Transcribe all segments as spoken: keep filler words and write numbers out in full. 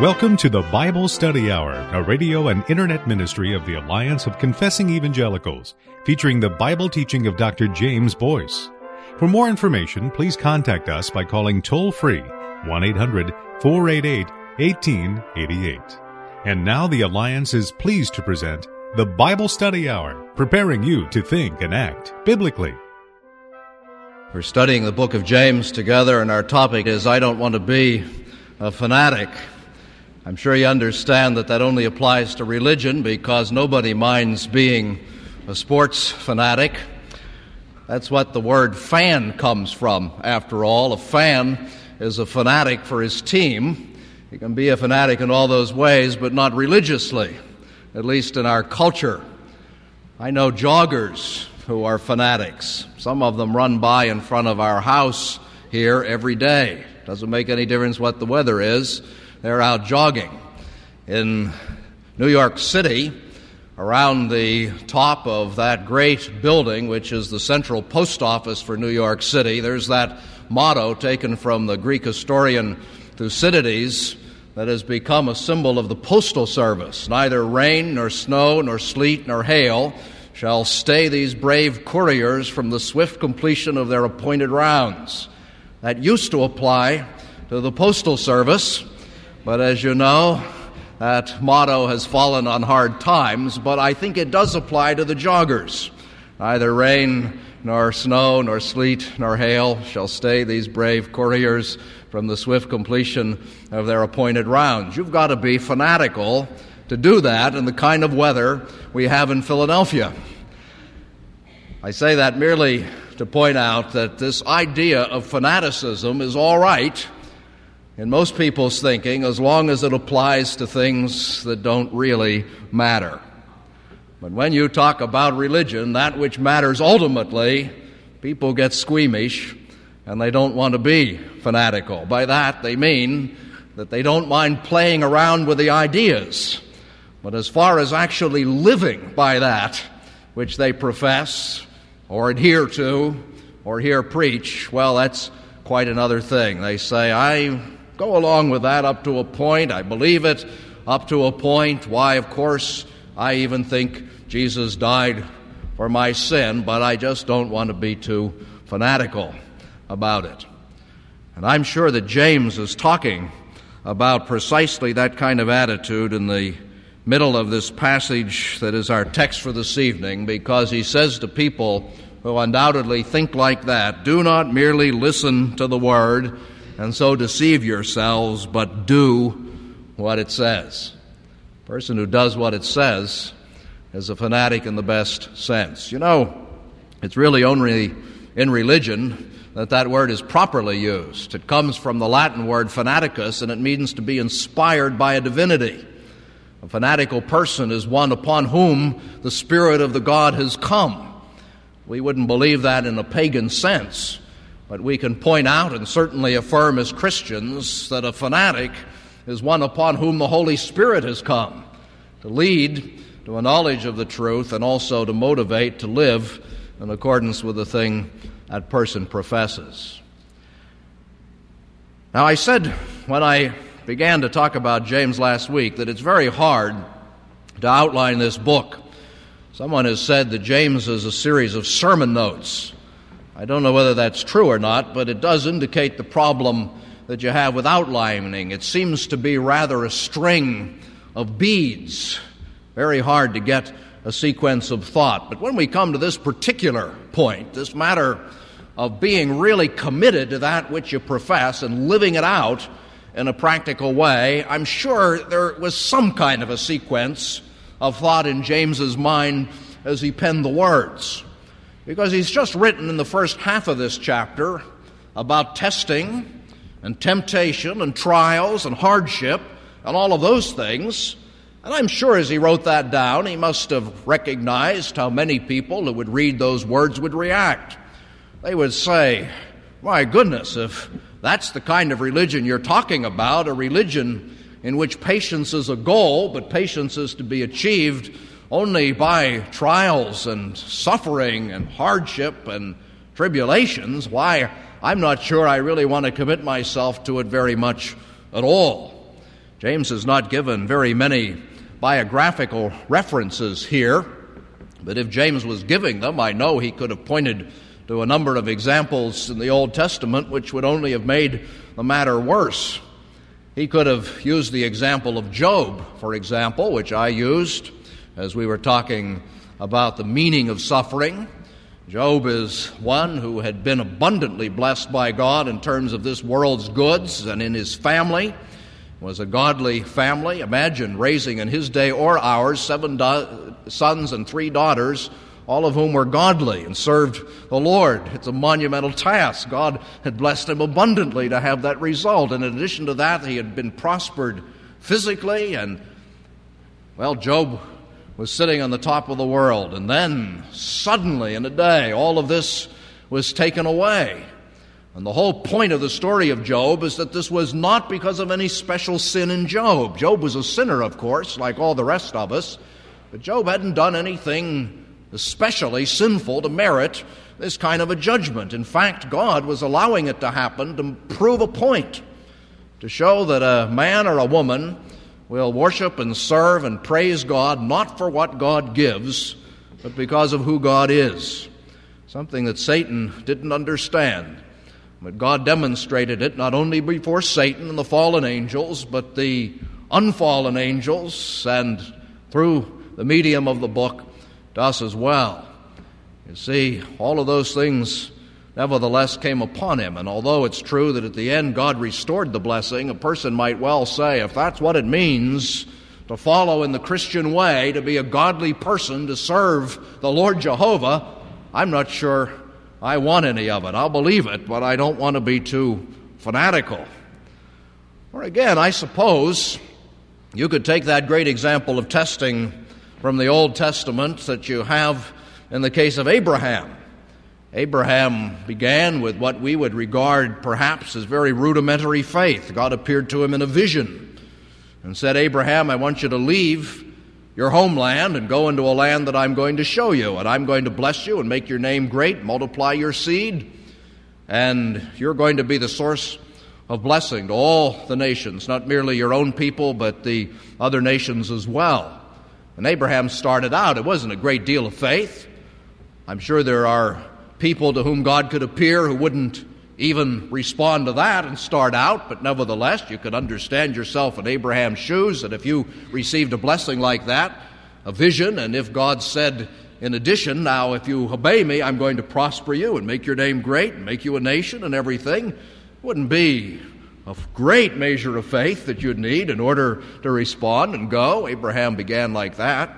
Welcome to the Bible Study Hour, a radio and internet ministry of the Alliance of Confessing Evangelicals, featuring the Bible teaching of Doctor James Boyce. For more information, please contact us by calling toll-free one eight hundred four eight eight one eight eight eight. And now the Alliance is pleased to present the Bible Study Hour, preparing you to think and act biblically. We're studying the book of James together, and our topic is, I don't want to be a fanatic. I'm sure you understand that that only applies to religion, because nobody minds being a sports fanatic. That's what the word fan comes from, after all. A fan is a fanatic for his team. He can be a fanatic in all those ways, but not religiously, at least in our culture. I know joggers who are fanatics. Some of them run by in front of our house here every day. Doesn't make any difference what the weather is. They're out jogging. In New York City, around the top of that great building, which is the central post office for New York City, there's that motto taken from the Greek historian Thucydides that has become a symbol of the postal service. Neither rain, nor snow, nor sleet, nor hail shall stay these brave couriers from the swift completion of their appointed rounds. That used to apply to the postal service, but as you know, that motto has fallen on hard times, but I think it does apply to the joggers. Neither rain, nor snow, nor sleet, nor hail shall stay these brave couriers from the swift completion of their appointed rounds. You've got to be fanatical to do that in the kind of weather we have in Philadelphia. I say that merely to point out that this idea of fanaticism is all right in most people's thinking, as long as it applies to things that don't really matter. But when you talk about religion, that which matters ultimately, people get squeamish and they don't want to be fanatical. By that, they mean that they don't mind playing around with the ideas. But as far as actually living by that which they profess or adhere to or hear preach, well, that's quite another thing. They say, I go along with that up to a point. I believe it up to a point. Why, of course, I even think Jesus died for my sin, but I just don't want to be too fanatical about it. And I'm sure that James is talking about precisely that kind of attitude in the middle of this passage that is our text for this evening, because he says to people who undoubtedly think like that, do not merely listen to the word and so deceive yourselves, but do what it says. A person who does what it says is a fanatic in the best sense. You know, it's really only in religion that that word is properly used. It comes from the Latin word fanaticus, and it means to be inspired by a divinity. A fanatical person is one upon whom the Spirit of the God has come. We wouldn't believe that in a pagan sense, but we can point out and certainly affirm as Christians that a fanatic is one upon whom the Holy Spirit has come to lead to a knowledge of the truth and also to motivate to live in accordance with the thing that person professes. Now, I said when I began to talk about James last week that it's very hard to outline this book. Someone has said that James is a series of sermon notes. I don't know whether that's true or not, but it does indicate the problem that you have with outlining. It seems to be rather a string of beads, very hard to get a sequence of thought. But when we come to this particular point, this matter of being really committed to that which you profess and living it out in a practical way, I'm sure there was some kind of a sequence of thought in James's mind as he penned the words. Because he's just written in the first half of this chapter about testing and temptation and trials and hardship and all of those things. And I'm sure as he wrote that down, he must have recognized how many people who would read those words would react. They would say, my goodness, if that's the kind of religion you're talking about, a religion in which patience is a goal, but patience is to be achieved only by trials and suffering and hardship and tribulations, why, I'm not sure I really want to commit myself to it very much at all. James has not given very many biographical references here, but if James was giving them, I know he could have pointed to a number of examples in the Old Testament which would only have made the matter worse. He could have used the example of Job, for example, which I used as we were talking about the meaning of suffering. Job is one who had been abundantly blessed by God in terms of this world's goods, and in his family was a godly family. Imagine raising in his day or ours seven do- sons and three daughters, all of whom were godly and served the Lord. It's a monumental task. God had blessed him abundantly to have that result. And in addition to that, he had been prospered physically, and, well, Job was sitting on the top of the world. And then, suddenly, in a day, all of this was taken away. And the whole point of the story of Job is that this was not because of any special sin in Job. Job was a sinner, of course, like all the rest of us, but Job hadn't done anything especially sinful to merit this kind of a judgment. In fact, God was allowing it to happen to prove a point, to show that a man or a woman will worship and serve and praise God not for what God gives, but because of who God is, something that Satan didn't understand. But God demonstrated it not only before Satan and the fallen angels, but the unfallen angels, and through the medium of the book, to us as well. You see, all of those things nevertheless came upon him. And although it's true that at the end God restored the blessing, a person might well say, if that's what it means to follow in the Christian way, to be a godly person, to serve the Lord Jehovah, I'm not sure I want any of it. I'll believe it, but I don't want to be too fanatical. Or again, I suppose you could take that great example of testing from the Old Testament that you have in the case of Abraham. Abraham began with what we would regard perhaps as very rudimentary faith. God appeared to him in a vision and said, Abraham, I want you to leave your homeland and go into a land that I'm going to show you, and I'm going to bless you and make your name great, multiply your seed, and you're going to be the source of blessing to all the nations, not merely your own people, but the other nations as well. And Abraham started out. It wasn't a great deal of faith. I'm sure there are people to whom God could appear who wouldn't even respond to that and start out, but nevertheless, you could understand yourself in Abraham's shoes, that if you received a blessing like that, a vision, and if God said, in addition, now if you obey me, I'm going to prosper you and make your name great and make you a nation and everything, it wouldn't be a great measure of faith that you'd need in order to respond and go. Abraham began like that.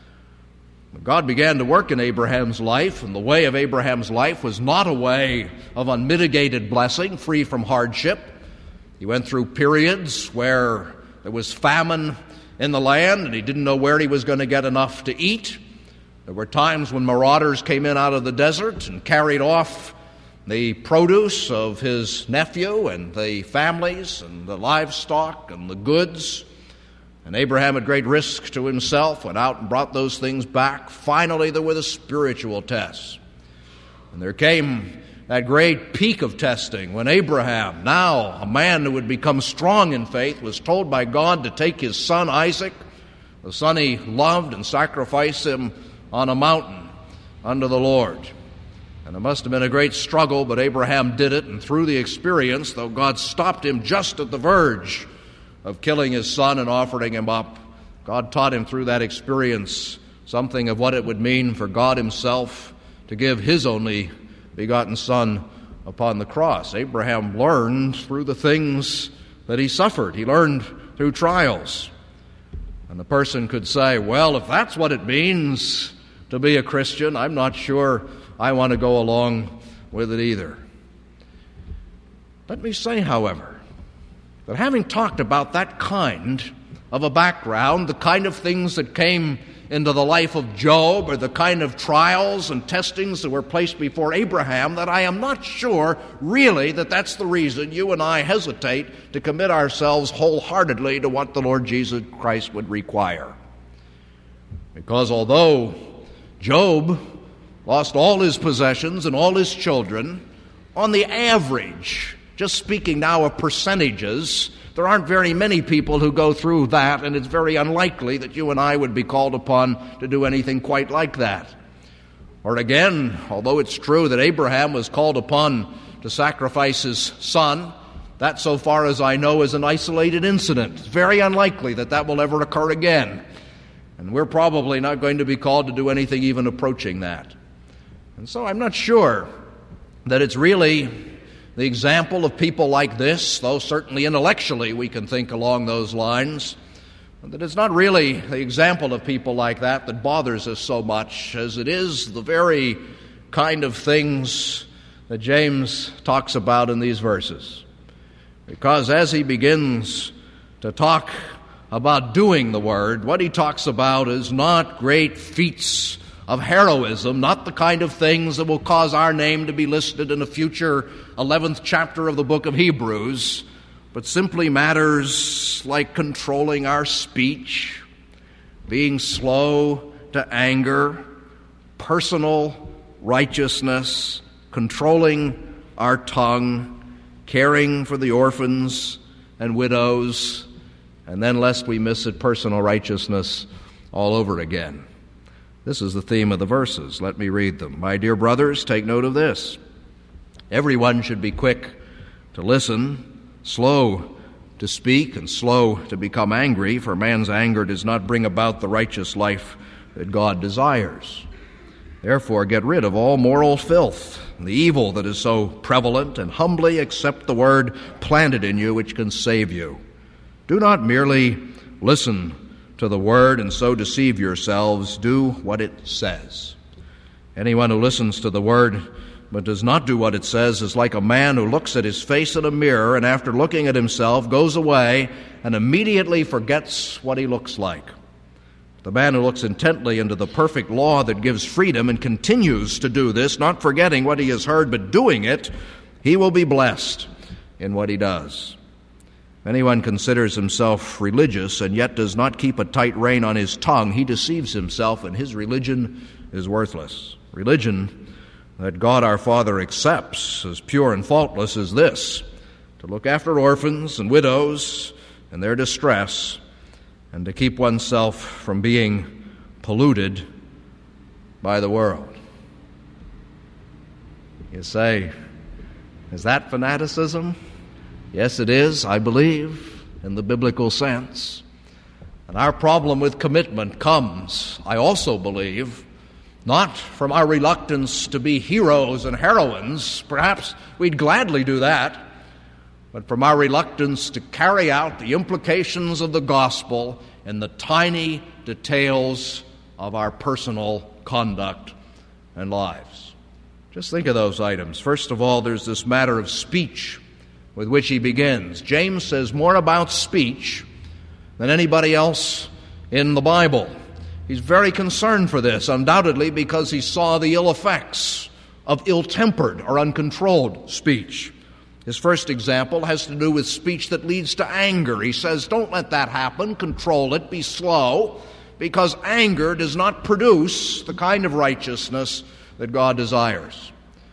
God began to work in Abraham's life, and the way of Abraham's life was not a way of unmitigated blessing, free from hardship. He went through periods where there was famine in the land, and he didn't know where he was going to get enough to eat. There were times when marauders came in out of the desert and carried off the produce of his nephew and the families and the livestock and the goods. And Abraham, at great risk to himself, went out and brought those things back. Finally, there were the spiritual tests. And there came that great peak of testing when Abraham, now a man who would become strong in faith, was told by God to take his son Isaac, the son he loved, and sacrifice him on a mountain unto the Lord. And it must have been a great struggle, but Abraham did it, and through the experience, though God stopped him just at the verge of killing his son and offering him up, God taught him through that experience something of what it would mean for God himself to give his only begotten son upon the cross. Abraham learned through the things that he suffered. He learned through trials. And the person could say, well, if that's what it means to be a Christian, I'm not sure I want to go along with it either. Let me say, however, that having talked about that kind of a background, the kind of things that came into the life of Job, or the kind of trials and testings that were placed before Abraham, that I am not sure really that that's the reason you and I hesitate to commit ourselves wholeheartedly to what the Lord Jesus Christ would require. Because although Job lost all his possessions and all his children, on the average, Just speaking now of percentages, there aren't very many people who go through that, and it's very unlikely that you and I would be called upon to do anything quite like that. Or again, although it's true that Abraham was called upon to sacrifice his son, that, so far as I know, is an isolated incident. It's very unlikely that that will ever occur again. And we're probably not going to be called to do anything even approaching that. And so I'm not sure that it's really the example of people like this, though certainly intellectually we can think along those lines, that it's not really the example of people like that that bothers us so much as it is the very kind of things that James talks about in these verses. Because as he begins to talk about doing the word, what he talks about is not great feats of heroism, not the kind of things that will cause our name to be listed in a future eleventh chapter of the book of Hebrews, but simply matters like controlling our speech, being slow to anger, personal righteousness, controlling our tongue, caring for the orphans and widows, and then, lest we miss it, personal righteousness all over again. This is the theme of the verses. Let me read them. My dear brothers, take note of this. Everyone should be quick to listen, slow to speak, and slow to become angry, for man's anger does not bring about the righteous life that God desires. Therefore, get rid of all moral filth, and the evil that is so prevalent, and humbly accept the word planted in you, which can save you. Do not merely listen to the word and so deceive yourselves. Do what it says. Anyone who listens to the word but does not do what it says is like a man who looks at his face in a mirror and after looking at himself goes away and immediately forgets what he looks like. The man who looks intently into the perfect law that gives freedom and continues to do this, not forgetting what he has heard but doing it, he will be blessed in what he does. If anyone considers himself religious and yet does not keep a tight rein on his tongue, he deceives himself and his religion is worthless. Religion that God our Father accepts as pure and faultless is this: to look after orphans and widows in their distress and to keep oneself from being polluted by the world. You say, is that fanaticism? Yes, it is, I believe, in the biblical sense. And our problem with commitment comes, I also believe, not from our reluctance to be heroes and heroines. Perhaps we'd gladly do that, but from our reluctance to carry out the implications of the gospel in the tiny details of our personal conduct and lives. Just think of those items. First of all, there's this matter of speech with which he begins. James says more about speech than anybody else in the Bible. He's very concerned for this, undoubtedly because he saw the ill effects of ill-tempered or uncontrolled speech. His first example has to do with speech that leads to anger. He says, don't let that happen, control it, be slow, because anger does not produce the kind of righteousness that God desires.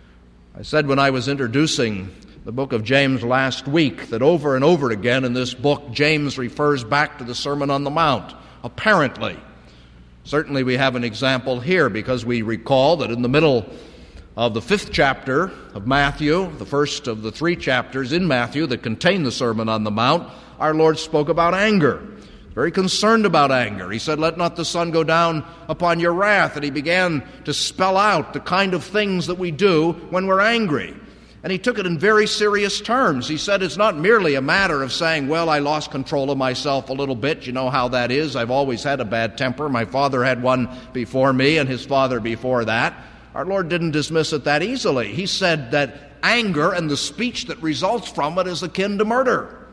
I said when I was introducing the book of James last week that over and over again in this book, James refers back to the Sermon on the Mount, apparently. Certainly we have an example here because we recall that in the middle of the fifth chapter of Matthew, the first of the three chapters in Matthew that contain the Sermon on the Mount, our Lord spoke about anger. Very concerned about anger. He said, let not the sun go down upon your wrath. And he began to spell out the kind of things that we do when we're angry. And he took it in very serious terms. He said it's not merely a matter of saying, well, I lost control of myself a little bit. You know how that is. I've always had a bad temper. My father had one before me and his father before that. Our Lord didn't dismiss it that easily. He said that anger and the speech that results from it is akin to murder.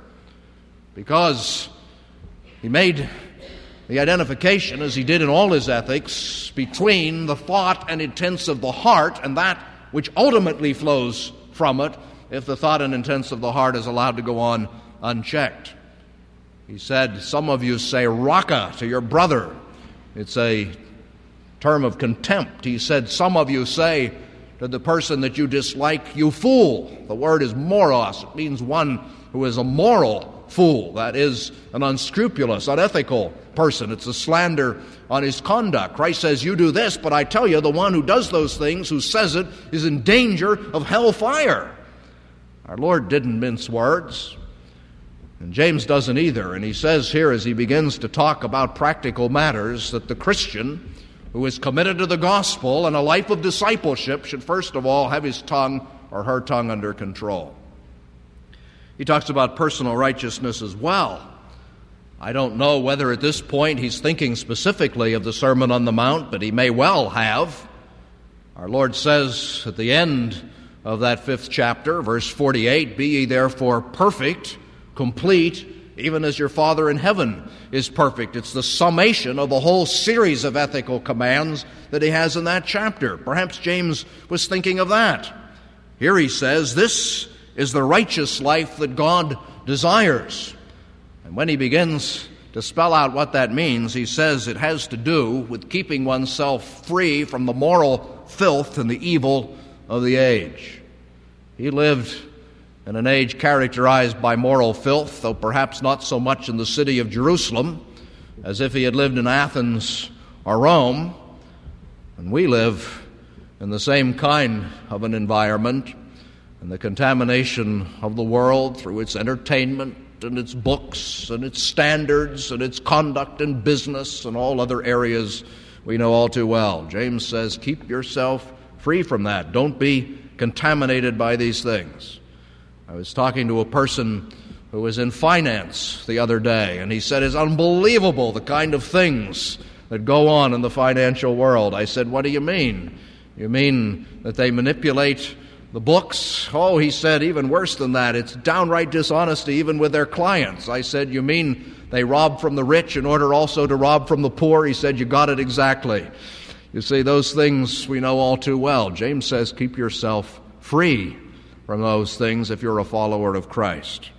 Because he made the identification, as he did in all his ethics, between the thought and intents of the heart and that which ultimately flows from it if the thought and intents of the heart is allowed to go on unchecked. He said, some of you say raka to your brother. It's a term of contempt. He said, some of you say to the person that you dislike, you fool. The word is moros. It means one who is a moral fool. That is, an unscrupulous, unethical person. It's a slander on his conduct. Christ says, you do this, but I tell you, the one who does those things, who says it, is in danger of hellfire. Our Lord didn't mince words, and James doesn't either. And he says here, as he begins to talk about practical matters, that the Christian who is committed to the gospel and a life of discipleship should first of all have his tongue or her tongue under control. He talks about personal righteousness as well. I don't know whether at this point he's thinking specifically of the Sermon on the Mount, but he may well have. Our Lord says at the end of that fifth chapter, verse forty-eight, be ye therefore perfect, complete, even as your Father in heaven is perfect. It's the summation of a whole series of ethical commands that he has in that chapter. Perhaps James was thinking of that. Here he says, this is the righteous life that God desires. And when he begins to spell out what that means, he says it has to do with keeping oneself free from the moral filth and the evil of the age. He lived in an age characterized by moral filth, though perhaps not so much in the city of Jerusalem as if he had lived in Athens or Rome. And we live in the same kind of an environment, and the contamination of the world through its entertainment and its books and its standards and its conduct in business and all other areas we know all too well. James says, keep yourself free from that. Don't be contaminated by these things. I was talking to a person who was in finance the other day, and he said, it's unbelievable the kind of things that go on in the financial world. I said, what do you mean? You mean that they manipulate the books? Oh, he said, even worse than that. It's downright dishonesty even with their clients. I said, you mean they rob from the rich in order also to rob from the poor? He said, you got it exactly. You see, those things we know all too well. James says, keep yourself free from those things if you're a follower of Christ.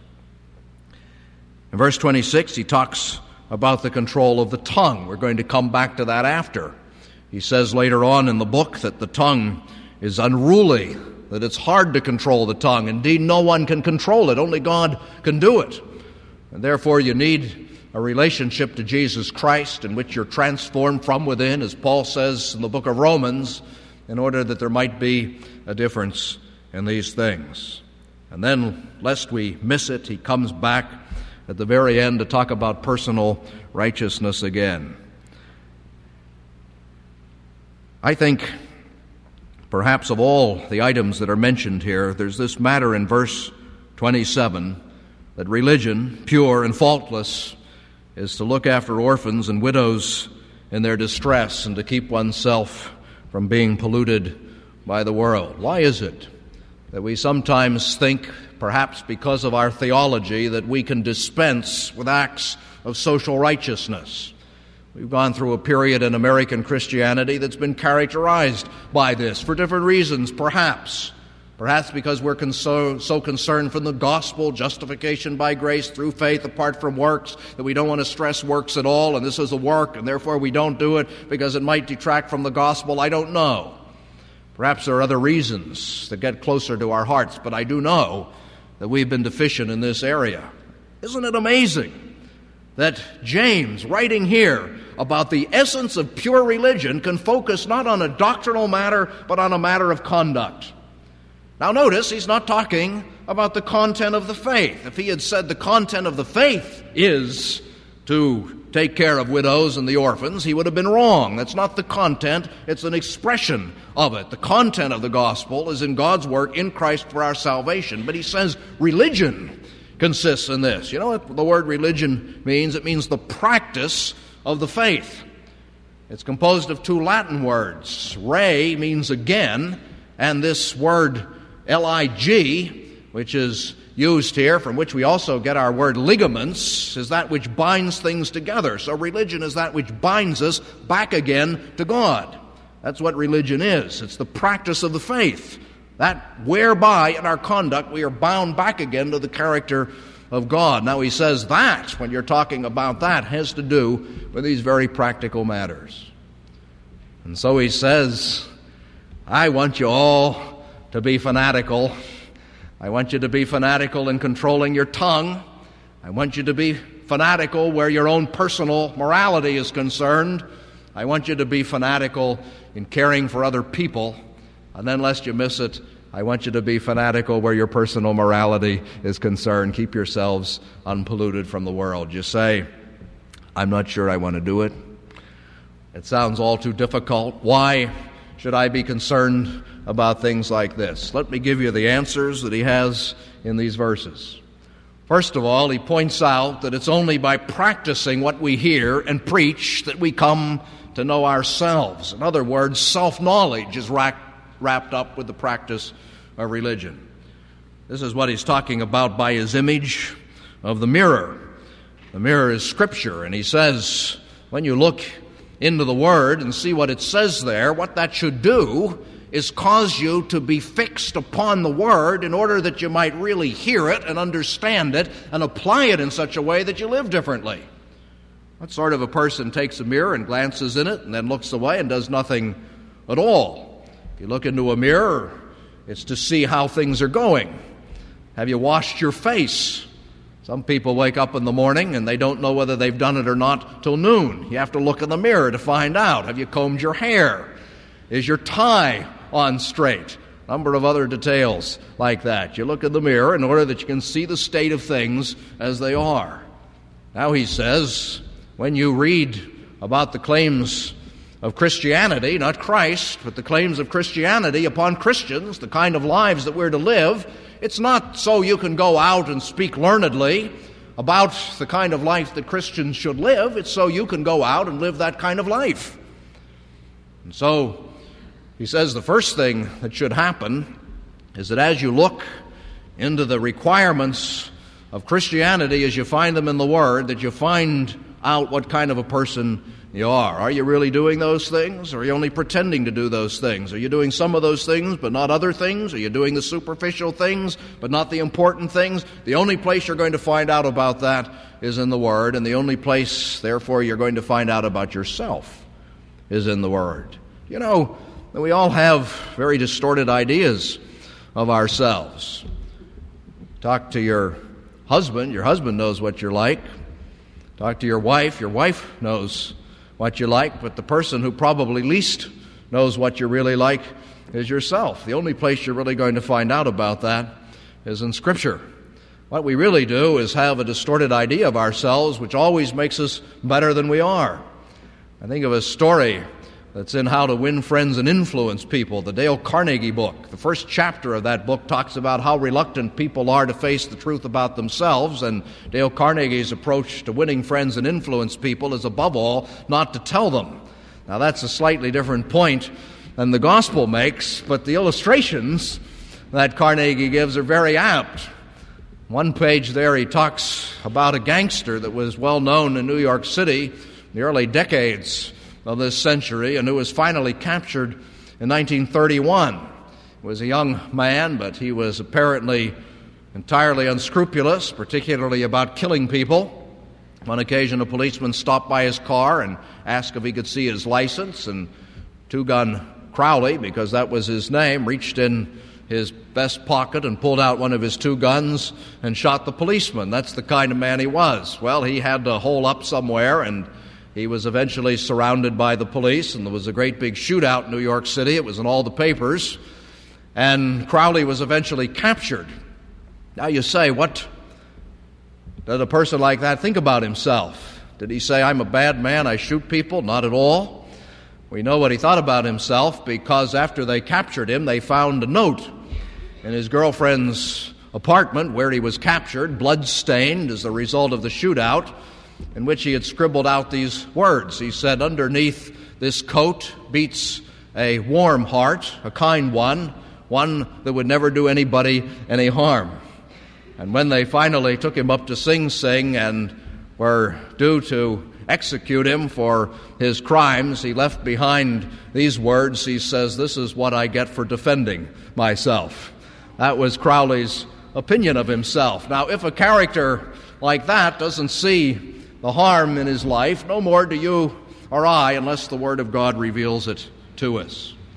In verse twenty-six, he talks about the control of the tongue. We're going to come back to that after. He says later on in the book that the tongue is unruly, that it's hard to control the tongue. Indeed, no one can control it. Only God can do it. And therefore, you need a relationship to Jesus Christ in which you're transformed from within, as Paul says in the book of Romans, in order that there might be a difference in these things. And then, lest we miss it, he comes back at the very end to talk about personal righteousness again. I think perhaps of all the items that are mentioned here, there's this matter in verse twenty-seven, that religion, pure and faultless, is to look after orphans and widows in their distress and to keep oneself from being polluted by the world. Why is it that we sometimes think, perhaps because of our theology, that we can dispense with acts of social righteousness? We've gone through a period in American Christianity that's been characterized by this for different reasons, perhaps. Perhaps because we're conso- so concerned from the gospel, justification by grace through faith apart from works, that we don't want to stress works at all, and this is a work, and therefore we don't do it because it might detract from the gospel. I don't know. Perhaps there are other reasons that get closer to our hearts, but I do know that we've been deficient in this area. Isn't it amazing that James, writing here about the essence of pure religion, can focus not on a doctrinal matter, but on a matter of conduct? Now notice, he's not talking about the content of the faith. If he had said the content of the faith is to take care of widows and the orphans, he would have been wrong. That's not the content, it's an expression of it. The content of the gospel is in God's work in Christ for our salvation. But he says religion consists in this. You know what the word religion means? It means the practice of the faith. It's composed of two Latin words. Re means again, and this word L I G, which is used here, from which we also get our word ligaments, is that which binds things together. So religion is that which binds us back again to God. That's what religion is. It's the practice of the faith, that whereby in our conduct we are bound back again to the character of God. Now he says that, when you're talking about that, has to do with these very practical matters. And so he says, I want you all to be fanatical. I want you to be fanatical in controlling your tongue. I want you to be fanatical where your own personal morality is concerned. I want you to be fanatical in caring for other people. And then, lest you miss it, I want you to be fanatical where your personal morality is concerned. Keep yourselves unpolluted from the world. You say, I'm not sure I want to do it. It sounds all too difficult. Why should I be concerned about things like this? Let me give you the answers that he has in these verses. First of all, he points out that it's only by practicing what we hear and preach that we come to know ourselves. In other words, self-knowledge is wrapped up with the practice of religion. This is what he's talking about by his image of the mirror. The mirror is Scripture, and he says, when you look into the Word and see what it says there, what that should do is cause you to be fixed upon the Word in order that you might really hear it and understand it and apply it in such a way that you live differently. What sort of a person takes a mirror and glances in it and then looks away and does nothing at all? If you look into a mirror, it's to see how things are going. Have you washed your face? Some people wake up in the morning and they don't know whether they've done it or not till noon. You have to look in the mirror to find out. Have you combed your hair? Is your tie on straight? A number of other details like that. You look in the mirror in order that you can see the state of things as they are. Now he says, when you read about the claims of Christianity, not Christ, but the claims of Christianity upon Christians, the kind of lives that we're to live, it's not so you can go out and speak learnedly about the kind of life that Christians should live. It's so you can go out and live that kind of life. And so he says the first thing that should happen is that as you look into the requirements of Christianity as you find them in the Word, that you find out what kind of a person you are. Are you really doing those things, or are you only pretending to do those things? Are you doing some of those things but not other things? Are you doing the superficial things but not the important things? The only place you're going to find out about that is in the Word, and the only place, therefore, you're going to find out about yourself is in the Word. You know, we all have very distorted ideas of ourselves. Talk to your husband, your husband knows what you're like. Talk to your wife, your wife knows what you like, but the person who probably least knows what you're really like is yourself. The only place you're really going to find out about that is in Scripture. What we really do is have a distorted idea of ourselves, which always makes us better than we are. I think of a story that's in How to Win Friends and Influence People, the Dale Carnegie book. The first chapter of that book talks about how reluctant people are to face the truth about themselves, and Dale Carnegie's approach to winning friends and influence people is, above all, not to tell them. Now, that's a slightly different point than the gospel makes, but the illustrations that Carnegie gives are very apt. One page there, he talks about a gangster that was well known in New York City in the early decades of this century, and who was finally captured in nineteen thirty-one. He was a young man, but he was apparently entirely unscrupulous, particularly about killing people. On occasion, a policeman stopped by his car and asked if he could see his license, and Two-Gun Crowley, because that was his name, reached in his vest pocket and pulled out one of his two guns and shot the policeman. That's the kind of man he was. Well, he had to hole up somewhere, and he was eventually surrounded by the police, and there was a great big shootout in New York City. It was in all the papers, and Crowley was eventually captured. Now you say, what did a person like that think about himself? Did he say, I'm a bad man, I shoot people? Not at all. We know what he thought about himself, because after they captured him, they found a note in his girlfriend's apartment where he was captured, blood-stained as a result of the shootout, in which he had scribbled out these words. He said, underneath this coat beats a warm heart, a kind one, one that would never do anybody any harm. And when they finally took him up to Sing Sing and were due to execute him for his crimes, he left behind these words. He says, this is what I get for defending myself. That was Crowley's opinion of himself. Now, if a character like that doesn't see the harm in his life, no more do you or I, unless the Word of God reveals it to us.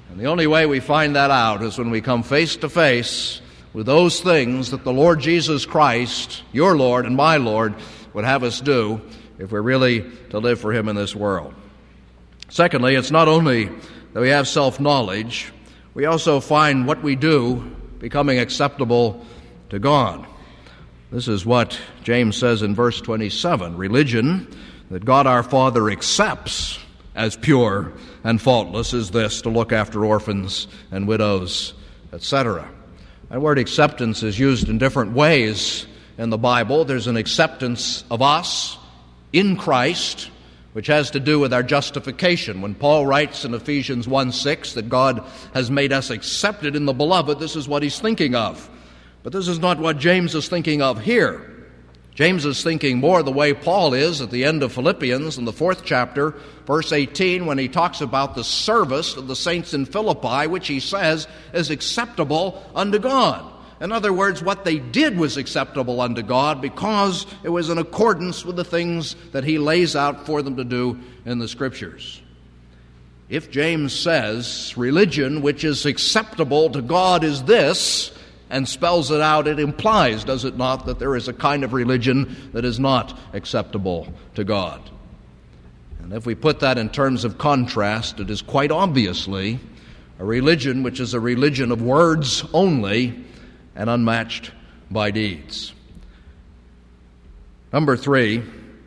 And the only way we find that out is when we come face to face with those things that the Lord Jesus Christ, your Lord and my Lord, would have us do if we're really to live for Him in this world. Secondly, it's not only that we have self-knowledge, we also find what we do becoming acceptable to God. This is what James says in verse twenty-seven, religion that God our Father accepts as pure and faultless is this, to look after orphans and widows, et cetera. That word acceptance is used in different ways in the Bible. There's an acceptance of us in Christ, which has to do with our justification. When Paul writes in Ephesians one six that God has made us accepted in the Beloved, this is what he's thinking of. But this is not what James is thinking of here. James is thinking more the way Paul is at the end of Philippians in the fourth chapter, verse eighteen, when he talks about the service of the saints in Philippi, which he says is acceptable unto God. In other words, what they did was acceptable unto God because it was in accordance with the things that he lays out for them to do in the Scriptures. If James says religion which is acceptable to God is this, and spells it out, it implies, does it not, that there is a kind of religion that is not acceptable to God. And if we put that in terms of contrast, it is quite obviously a religion which is a religion of words only and unmatched by deeds. Number three,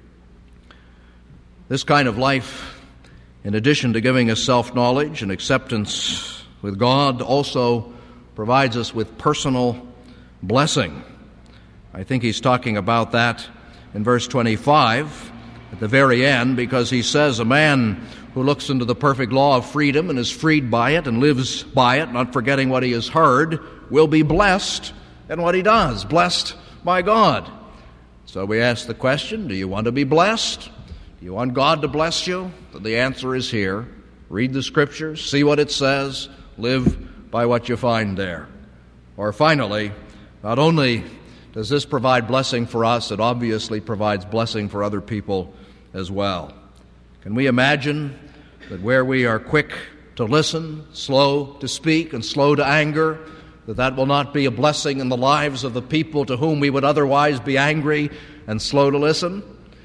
this kind of life, in addition to giving us self-knowledge and acceptance with God, also provides us with personal blessing. I think he's talking about that in verse twenty-five at the very end, because he says, a man who looks into the perfect law of freedom and is freed by it and lives by it, not forgetting what he has heard, will be blessed in what he does, blessed by God. So we ask the question, do you want to be blessed? Do you want God to bless you? Well, the answer is here. Read the Scriptures, see what it says, live by what you find there. Or finally, not only does this provide blessing for us, it obviously provides blessing for other people as well. Can we imagine that where we are quick to listen, slow to speak, and slow to anger, that that will not be a blessing in the lives of the people to whom we would otherwise be angry and slow to listen?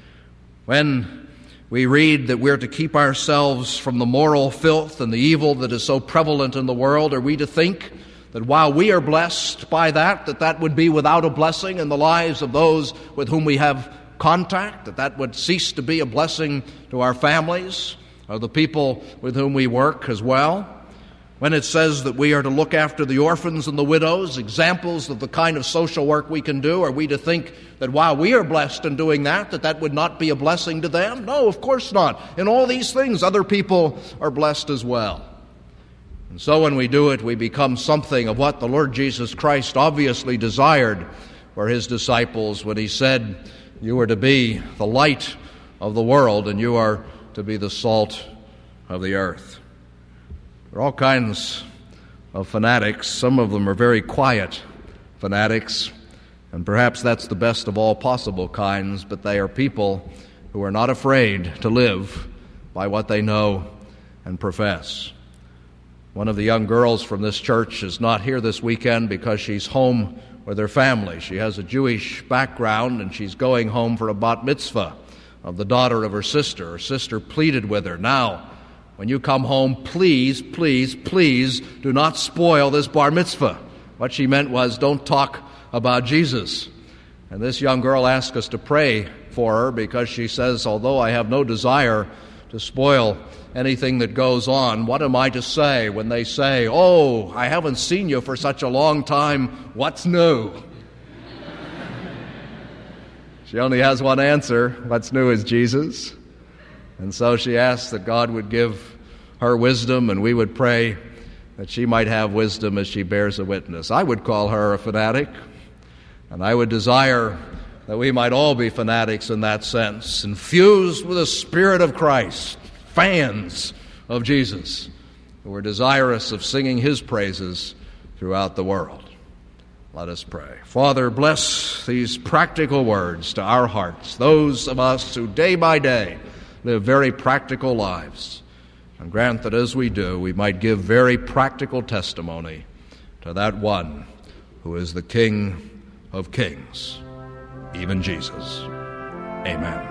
When we read that we're to keep ourselves from the moral filth and the evil that is so prevalent in the world, are we to think that while we are blessed by that, that that would be without a blessing in the lives of those with whom we have contact, that that would cease to be a blessing to our families or the people with whom we work as well? When it says that we are to look after the orphans and the widows, examples of the kind of social work we can do, are we to think that while we are blessed in doing that, that that would not be a blessing to them? No, of course not. In all these things, other people are blessed as well. And so when we do it, we become something of what the Lord Jesus Christ obviously desired for his disciples when he said, you are to be the light of the world and you are to be the salt of the earth. There are all kinds of fanatics. Some of them are very quiet fanatics, and perhaps that's the best of all possible kinds, but they are people who are not afraid to live by what they know and profess. One of the young girls from this church is not here this weekend because she's home with her family. She has a Jewish background, and she's going home for a bat mitzvah of the daughter of her sister. Her sister pleaded with her, now, when you come home, please, please, please do not spoil this bar mitzvah. What she meant was, don't talk about Jesus. And this young girl asked us to pray for her because she says, although I have no desire to spoil anything that goes on, what am I to say when they say, oh, I haven't seen you for such a long time, what's new? She only has one answer, what's new is Jesus. And so she asked that God would give her wisdom, and we would pray that she might have wisdom as she bears a witness. I would call her a fanatic, and I would desire that we might all be fanatics in that sense, infused with the Spirit of Christ, fans of Jesus, who are desirous of singing his praises throughout the world. Let us pray. Father, bless these practical words to our hearts, those of us who day by day live very practical lives. And grant that as we do, we might give very practical testimony to that one who is the King of kings, even Jesus. Amen.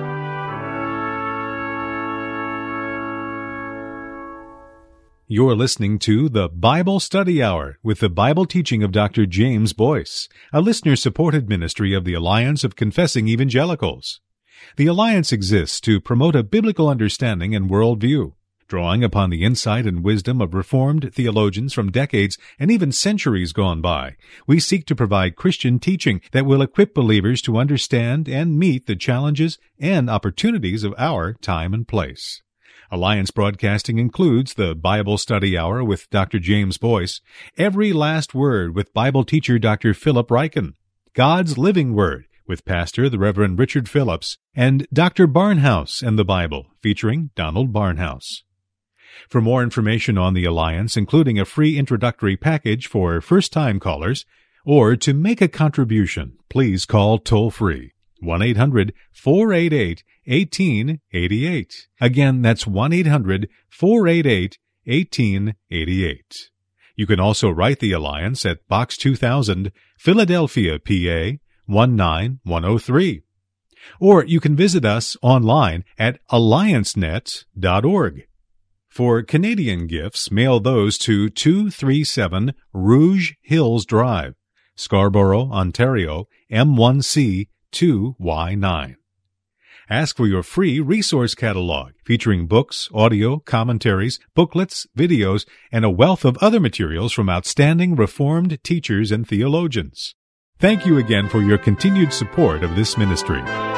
You're listening to the Bible Study Hour with the Bible teaching of Doctor James Boyce, a listener-supported ministry of the Alliance of Confessing Evangelicals. The Alliance exists to promote a biblical understanding and worldview, drawing upon the insight and wisdom of Reformed theologians from decades and even centuries gone by. We seek to provide Christian teaching that will equip believers to understand and meet the challenges and opportunities of our time and place. Alliance Broadcasting includes the Bible Study Hour with Doctor James Boyce, Every Last Word with Bible teacher Doctor Philip Ryken, God's Living Word with Pastor the Reverend Richard Phillips, and Doctor Barnhouse and the Bible featuring Donald Barnhouse. For more information on the Alliance, including a free introductory package for first-time callers, or to make a contribution, please call toll-free one eight hundred four eight eight one eight eight eight. Again, that's one eight hundred four eight eight one eight eight eight. You can also write the Alliance at Box two thousand, Philadelphia, P A one nine one oh three. Or you can visit us online at alliance net dot org. For Canadian gifts, mail those to two thirty-seven Rouge Hills Drive, Scarborough, Ontario, M one C two Y nine. Ask for your free resource catalog featuring books, audio, commentaries, booklets, videos, and a wealth of other materials from outstanding Reformed teachers and theologians. Thank you again for your continued support of this ministry.